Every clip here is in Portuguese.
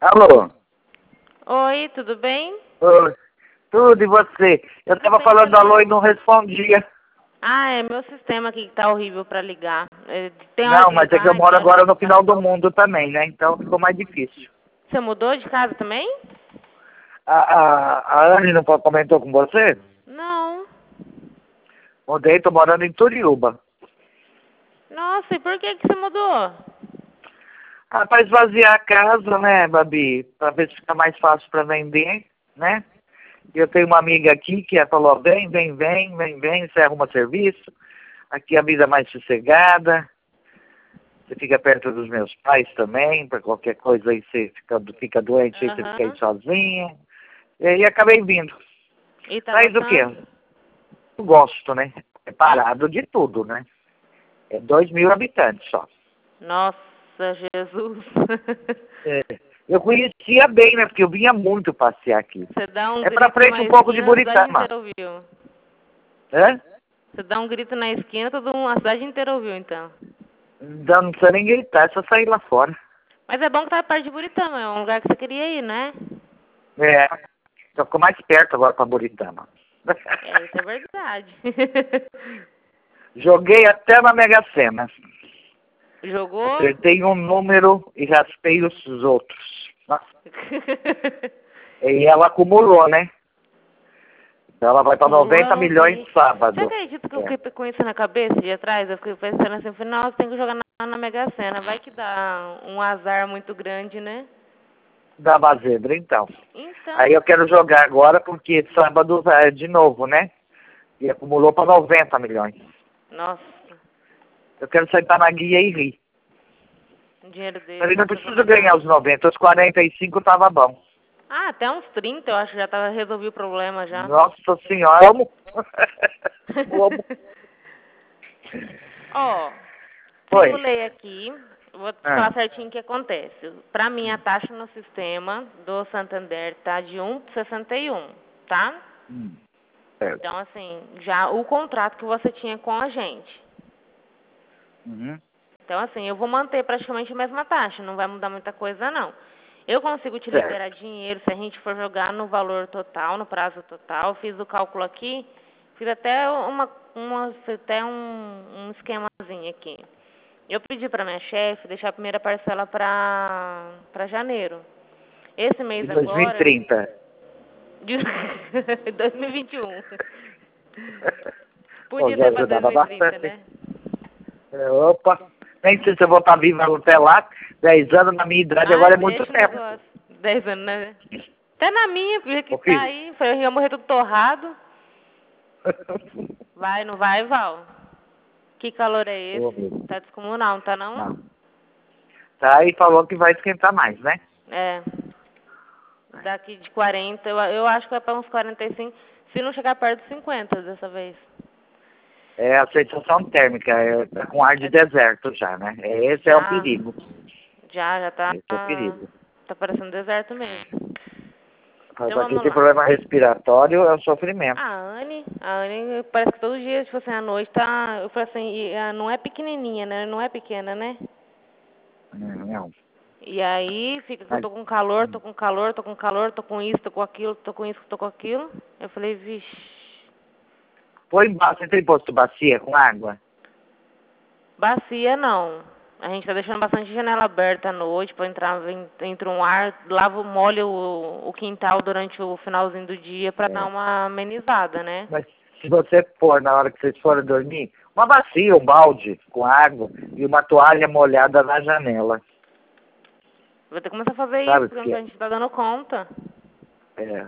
Alô? Oi, tudo bem? Oi. Tudo, e você? Eu tava bem falando também. alô e não respondia. Ah, é meu sistema aqui que tá horrível pra ligar. Tem hora Não, que mas é que eu vai, moro tem hora agora no que final vai. do mundo também, né? Então ficou mais difícil. Você mudou de casa também? A Anne não comentou com você? Não. Mudei, tô morando em Turiúba. Nossa, e por que você mudou? Ah, pra esvaziar a casa, né, Babi? Pra ver se fica mais fácil pra vender, né? E eu tenho uma amiga aqui que ela falou, vem, você arruma serviço. Aqui a vida é mais sossegada. Você fica perto dos meus pais também, para qualquer coisa aí você fica doente, aí você fica aí Aham. sozinha. E aí acabei vindo. E tá Mas o quê? gostando? Eu gosto, né? É Hã? parado de tudo, né? É 2.000 habitantes só. Nossa, Jesus. É. Eu conhecia bem, né? Porque eu vinha muito passear aqui. Você dá um É pra grito frente numa um pouco de esquina, a cidade Buritama. inteira ouviu. Hã? Você dá um grito na esquina, a cidade inteira ouviu, então. Não precisa nem gritar, é só sair lá fora. Mas é bom que tá perto de Buritama, é um lugar que você queria ir, né? É. Só ficou mais perto agora pra Buritama. É, isso é verdade. Joguei até na Mega Sena. Jogou? Acertei um número e raspei os outros. Nossa. E ela acumulou, né? Ela vai para Acumulou, eu 90 não milhões vi. Você sábado. acredita que eu É. fiquei com isso na cabeça de atrás? Eu fiquei pensando assim, final, você tem que jogar na Mega Sena. Vai que dá um azar muito grande, né? Da Bazedra, então. Aí Então, eu quero jogar agora porque sábado é de novo, né? E acumulou para 90 milhões. nossa, Eu quero sentar na guia e rir. um dinheiro desse, Falei, não nossa, eu vou preciso ganhar mandar. os 90, os 45 tava bom. Ah, até uns 30 eu acho que já tava resolvi o problema já. Nossa senhora, amo. Amo. Ó, Oi. simulei aqui, vou te Ah, falar certinho o que acontece. Pra mim, a taxa no sistema do Santander tá de 1,61, tá? certo. Então, assim, já o contrato que você tinha com a gente. Uhum. Então, assim, eu vou manter praticamente a mesma taxa, não vai mudar muita coisa, não. Eu consigo te Certo. liberar dinheiro se a gente for jogar no valor total, no prazo total. Fiz o cálculo aqui, fiz até até um esquemazinho aqui. Eu pedi para minha chefe deixar a primeira parcela para janeiro. Esse E mês agora, 2030. de 2021. Pô, Podia já ser para ajudava 2030, bastante. né? É, opa, nem sei se eu vou estar vivo até lá. 10 anos na minha idade Ai, agora é muito deixa o tempo. negócio. 10 anos, né? Até na minha, porque que Ô tá filho. aí, eu ia morrer tudo torrado. Vai, não vai, Val? Que calor é Ô, esse? meu. Tá descomunal, não tá não? Não. Tá aí falou que vai esquentar mais, né? É. Daqui de 40, eu acho que vai para uns 45, se não chegar perto de 50 dessa vez. É a sensação térmica, tá com ar de É, deserto já, né? Esse é o já, perigo. já tá, Esse é o perigo. tá parecendo deserto mesmo. Mas Então aqui vamos tem lá. problema respiratório, é um sofrimento. A Anne, parece que todo dia, tipo assim, à noite tá, eu falei assim, não é pequenininha, né? Não é pequena, né? Não. E aí fica que eu Mas, tô com calor, tô com calor, tô com calor, tô com isso, tô com aquilo, tô com isso, tô com aquilo. Eu falei, vixe, você tem posto bacia com água? bacia não. A gente tá deixando bastante janela aberta à noite pra entra um ar, lavo, molha o quintal durante o finalzinho do dia pra dar É. uma amenizada, né? Mas se você pôr na hora que vocês forem dormir, uma bacia, um balde com água e uma toalha molhada na janela. Vou ter que começar a fazer isso, Sabe o porque que a é? gente tá dando conta. É.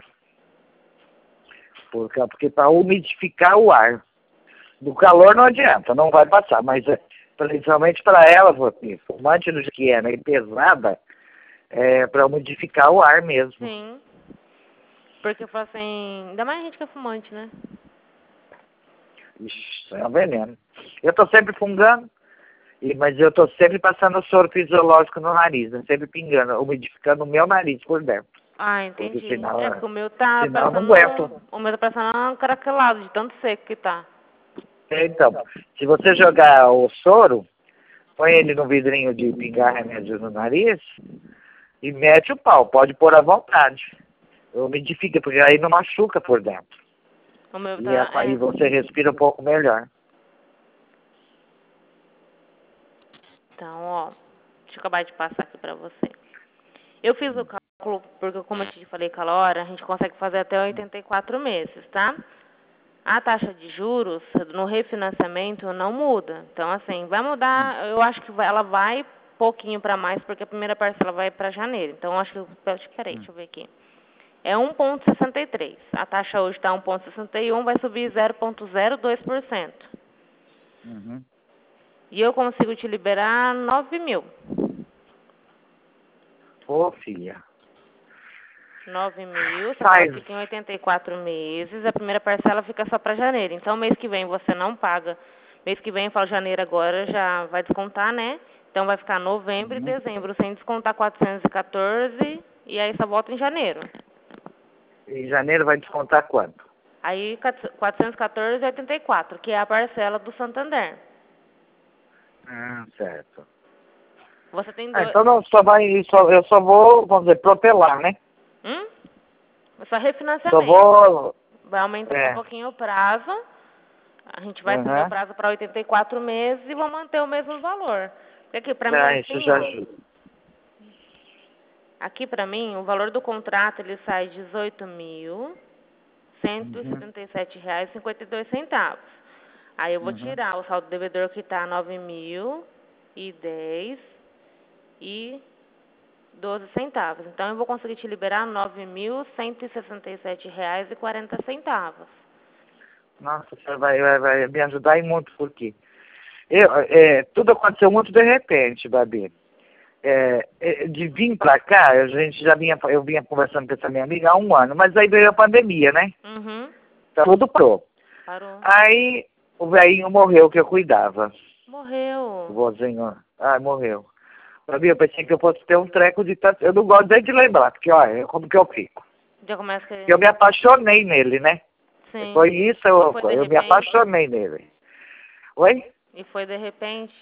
Porque para umidificar o ar. Do calor não adianta, não vai passar, mas principalmente para ela, fumante do que é, né, e pesada, é para umidificar o ar mesmo. Sim. Porque eu falo assim, ainda mais a gente que é fumante, né? Isso é um veneno. Eu tô sempre fungando, mas eu tô sempre passando soro fisiológico no nariz, né, sempre pingando, umidificando o meu nariz por dentro. Ah, Porque entendi. senão, É porque o meu tá senão eu não parecendo. aguento. O meu tá parecendo um caracolado de tanto seco que tá. Então, se você jogar o soro, põe ele no vidrinho de pingar remédio no nariz, E mete o pau, pode pôr à vontade. Umidifica, porque aí não machuca por dentro. O meu E tá, aí você respira um pouco melhor. Então, ó, deixa eu acabar de passar aqui pra você. Eu fiz o cálculo, porque como eu te falei aquela hora, a gente consegue fazer até 84 meses, tá? A taxa de juros no refinanciamento não muda. Então, assim, vai mudar, eu acho que ela vai pouquinho para mais, porque a primeira parcela vai para janeiro. Então, acho que, peraí, deixa eu ver aqui. É 1,63. A taxa hoje está 1,61, vai subir 0,02%. Uhum. E eu consigo te liberar 9 mil. Ô, filha. 9 mil, só que ela Faz. fica em 84 meses, a primeira parcela fica só para janeiro. Então, mês que vem você não paga. Mês que vem, eu falo janeiro agora, já vai descontar, né? Então, vai ficar novembro e Uhum. dezembro, sem descontar 414, e aí só volta em janeiro. Em janeiro vai descontar quanto? Aí, 414,84, que é a parcela do Santander. Certo. Você tem dois... Então não, eu só vou, vamos dizer, protelar, né? É só refinanciamento. Só vou... Vai aumentar um pouquinho o prazo. A gente vai subir o prazo para 84 meses e vou manter o mesmo valor. Porque aqui para mim, Isso assim, já ó, ajuda. aqui para mim, o valor do contrato ele sai R$ 18.177,52. Aí eu vou tirar o saldo devedor que está R$ 9.010,12. Então eu vou conseguir te liberar R$ 9.167,40. Nossa, você vai me ajudar e muito, porque tudo aconteceu muito de repente, Babi. De vir pra cá, eu vinha conversando com essa minha amiga há um ano, mas aí veio a pandemia, né? Então tudo parou. Aí o velhinho morreu que eu cuidava. Morreu. O vozinho, morreu. Babi, eu pensei que eu fosse ter um treco de tanto. Eu não gosto nem de lembrar, porque olha, como que eu fico. Já começa que... Eu me apaixonei nele, né? Sim. Foi isso, eu me apaixonei nele. Oi? E foi de repente?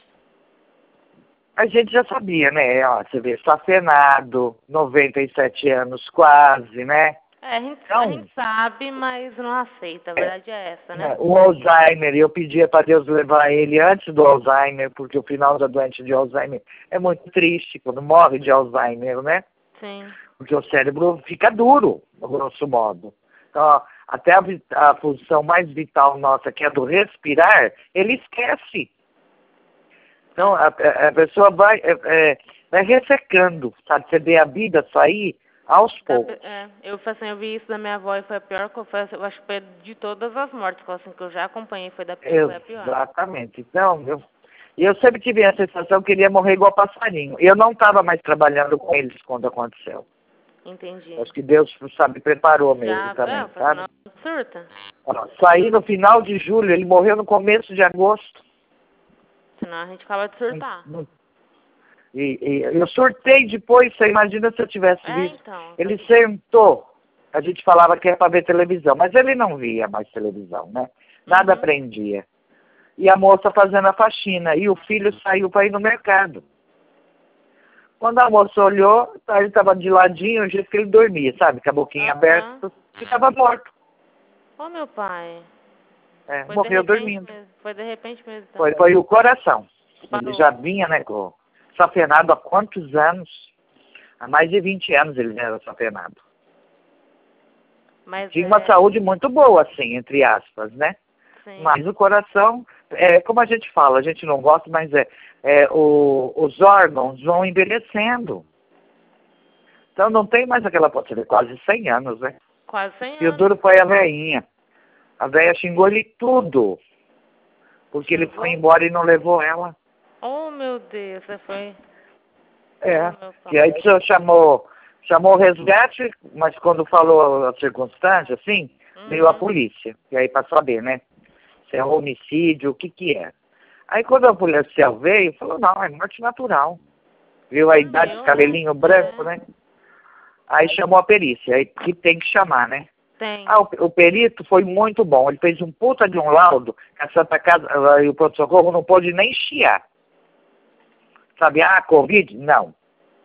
A gente já sabia, né? Ó, você vê, estacionado, 97 anos quase, né? A gente sabe, mas não aceita. A verdade é essa, né? O Alzheimer, eu pedia para Deus levar ele antes do Alzheimer, porque o final da doença de Alzheimer é muito triste, quando morre de Alzheimer, né? Sim. Porque o cérebro fica duro, no grosso modo. Então, ó, até a função mais vital nossa, que é do respirar, ele esquece. Então, a pessoa vai ressecando, sabe? Você vê a vida sair aos poucos. Eu vi isso da minha avó e foi a pior, eu acho que foi de todas as mortes que eu já acompanhei, foi a pior. Exatamente. Então, eu sempre tive a sensação que ele ia morrer igual passarinho. Eu não estava mais trabalhando com eles quando aconteceu. Entendi. Acho que Deus, sabe, preparou mesmo também, sabe? Surta. Saí no final de julho, ele morreu no começo de agosto. Senão a gente acaba de surtar. E eu surtei depois, você imagina se eu tivesse visto. Então. Ele sentou, a gente falava que é para ver televisão, mas ele não via mais televisão, né? Nada aprendia. E a moça fazendo a faxina, e o filho saiu para ir no mercado. Quando a moça olhou, ele estava de ladinho, o jeito que ele dormia, sabe? Com a boquinha aberta, estava morto. Meu pai. Morreu dormindo. Foi de repente mesmo. Então. Foi o coração. Parou. Ele já vinha, né, safenado há quantos anos? Há mais de 20 anos ele era safenado. Tinha uma saúde muito boa, assim, entre aspas, né? Sim. Mas o coração, como a gente fala, a gente não gosta, mas os órgãos vão envelhecendo. Então não tem mais aquela potência, quase 100 anos, né? Quase 100 anos. E o duro foi a velhinha. A velha xingou ele tudo. Porque ele foi embora e não levou ela. Oh, meu Deus, você foi... E aí chamou o resgate, mas quando falou a circunstância, assim, veio a polícia. E aí para saber, né? Se é homicídio, o que é. Aí quando a policial veio, falou, não, é morte natural. Viu a idade, cabelinho branco, né? Aí chamou a perícia, aí que tem que chamar, né? Tem. O perito foi muito bom. Ele fez um puta de um laudo, a Santa Casa e o pronto-socorro não pôde nem chiar. Sabe, Covid? Não.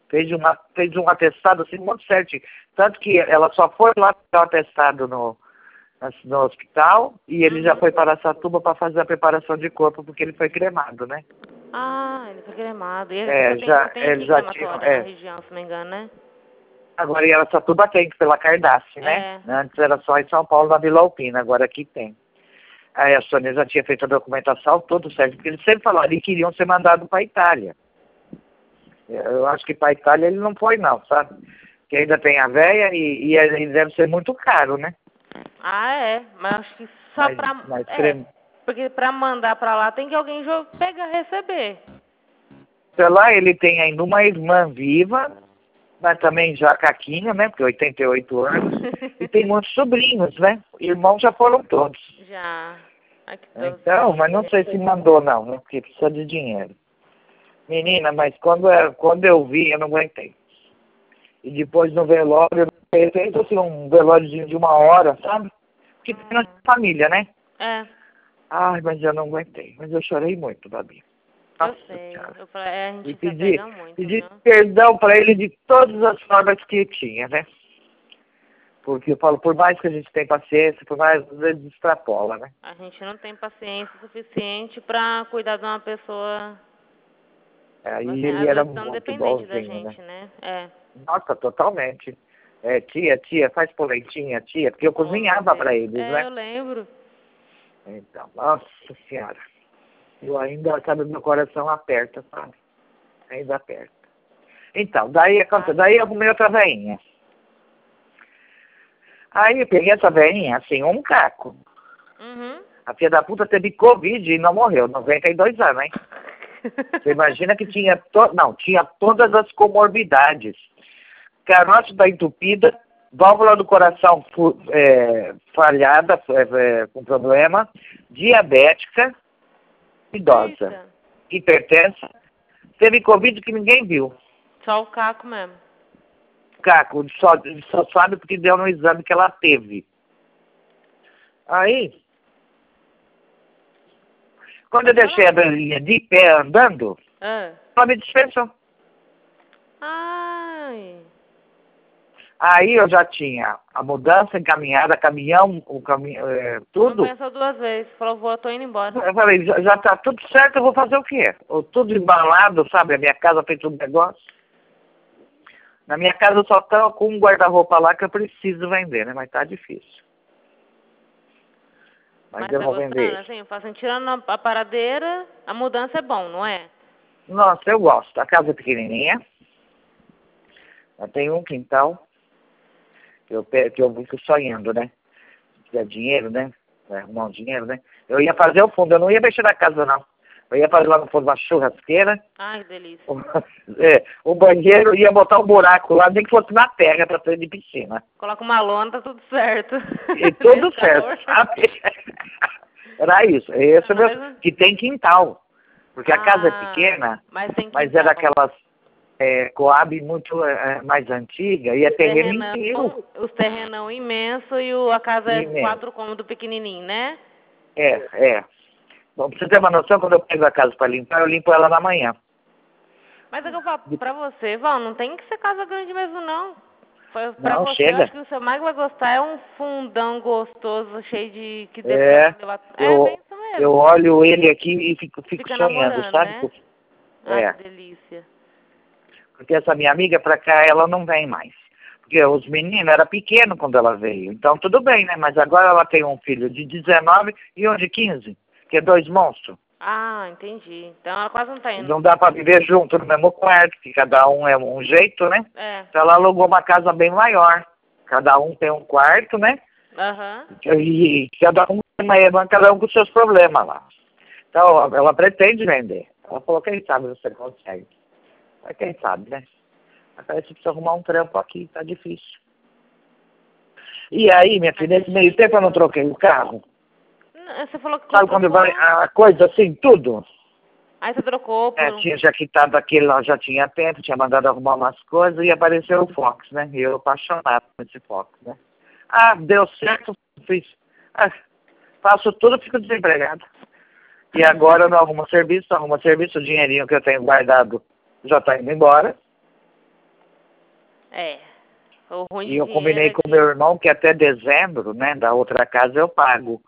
Fez um atestado assim, muito certinho. Tanto que ela só foi lá pegar o atestado no hospital e ele já foi para Araçatuba para fazer a preparação de corpo, porque ele foi cremado, né? Ah, ele foi cremado. E É, tem ele aqui já tinha. crematório na região, se não me engano, né? Agora em Araçatuba tem, pela Cardácio, né? Antes era só em São Paulo, na Vila Alpina, agora aqui tem. Aí a Sônia já tinha feito a documentação, tudo certo, porque eles sempre falaram que queriam ser mandados para a Itália. Eu acho que para a Itália ele não foi não, sabe? Que ainda tem a véia e deve ser muito caro, né? Ah, é. Mas acho que só porque para mandar para lá tem que alguém pegar e receber. Sei lá, ele tem ainda uma irmã viva, mas também já caquinha, né? Porque 88 anos. E tem muitos sobrinhos, né? Irmãos já foram todos. Já. Então, mas não sei se mandou não, né? Porque precisa de dinheiro. Menina, mas quando eu vi, eu não aguentei. E depois no velório, eu feito assim, um velóriozinho de 1 hora, sabe? Porque tem na família, né? É. Ai, mas eu não aguentei. Mas eu chorei muito, Babi. Eu sei. Eu falei, a gente se pedi apega muito, perdão para ele de todas as formas que tinha, né? Porque eu falo, por mais que a gente tenha paciência, por mais às vezes extrapola, né? A gente não tem paciência suficiente para cuidar de uma pessoa. Aí Assim, ele era muito dependente da bonzinho, gente, né? É. Nossa, totalmente. É, tia, faz polentinha, tia, porque eu cozinhava para eles, né? Eu lembro. Então, nossa senhora. Eu ainda, sabe, meu coração aperta, sabe? Ainda aperta. Então, daí eu arrumei outra veinha. Aí eu peguei essa veinha, assim, um caco. Uhum. A filha da puta teve Covid e não morreu, 92 anos, hein? Você imagina que tinha todas as comorbidades. Carótida entupida, válvula do coração falhada, com problema, diabética, idosa, hipertensa. Teve Covid que ninguém viu. Só o caco mesmo. Caco, só sabe porque deu no exame que ela teve. Aí, quando eu deixei a velhinha de pé andando, ela me dispensou. Ai. Aí eu já tinha a mudança encaminhada, caminhão, tudo. Não pensou 2 vezes, falou, tô indo embora. Eu falei, já tá tudo certo, eu vou fazer o quê? Tudo embalado, sabe? A minha casa fez um negócio. Na minha casa eu só tô com um guarda-roupa lá que eu preciso vender, né? Mas tá difícil. Mas eu vou vender. Assim, tirando a paradeira, a mudança é bom, não é? Nossa, eu gosto. A casa é pequenininha. Eu tenho um quintal. Que eu fico sonhando, né? Se tiver dinheiro, né? Vai arrumar um dinheiro, né? Eu ia fazer o fundo, eu não ia mexer na casa, não. Eu ia fazer lá no fundo uma churrasqueira. Ai, que delícia. O banheiro, ia botar um buraco lá, nem que fosse na terra pra ter de piscina. Coloca uma lona, tá tudo certo. E tudo certo, sabe? Era isso. Esse mesmo, que tem quintal. Porque a casa é pequena, mas é daquelas Coab muito mais antiga e é terreno inteiro. Os terrenão imenso e a casa é 4 cômodos pequenininho, né? Bom, pra você ter uma noção, quando eu pego a casa para limpar, eu limpo ela na manhã. Mas é que eu falo pra você, Val, não tem que ser casa grande mesmo, não. Pra não, você, chega. eu acho que o que você mais vai gostar é um fundão gostoso, cheio de... que bem isso mesmo. Eu olho ele aqui e fico sonhando, sabe? Né? Que delícia. Porque essa minha amiga pra cá, ela não vem mais. Porque os meninos eram pequenos quando ela veio. Então tudo bem, né? Mas agora ela tem um filho de 19 e um de 15, que é 2 monstros. Ah, entendi. Então ela quase não tá indo. Não dá pra viver junto no mesmo quarto, que cada um é um jeito, né? Então ela alugou uma casa bem maior. Cada um tem um quarto, né? E cada um tem uma irmã, cada um com seus problemas lá. Então ela pretende vender. Ela falou, quem sabe você consegue. Mas quem sabe, né? Parece que precisa arrumar um trampo aqui, tá difícil. E aí, minha filha, nesse meio tempo eu não troquei o carro. Você falou que sabe quando vai a coisa assim, tudo? Aí você trocou por... tinha já quitado aquele lá, já tinha tempo, tinha mandado arrumar umas coisas e apareceu o Fox, né? E eu apaixonado por esse Fox, né? Deu certo, fiz. Faço tudo, fico desempregado. E agora eu não arrumo serviço, o dinheirinho que eu tenho guardado já tá indo embora. É. O ruim E de eu dinheiro combinei é com que... meu irmão que até dezembro, né, da outra casa eu pago.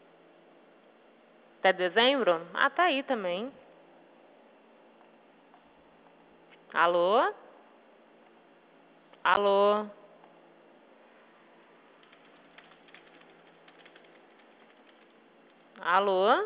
Até dezembro? Ah, tá aí também. Alô? Alô? Alô?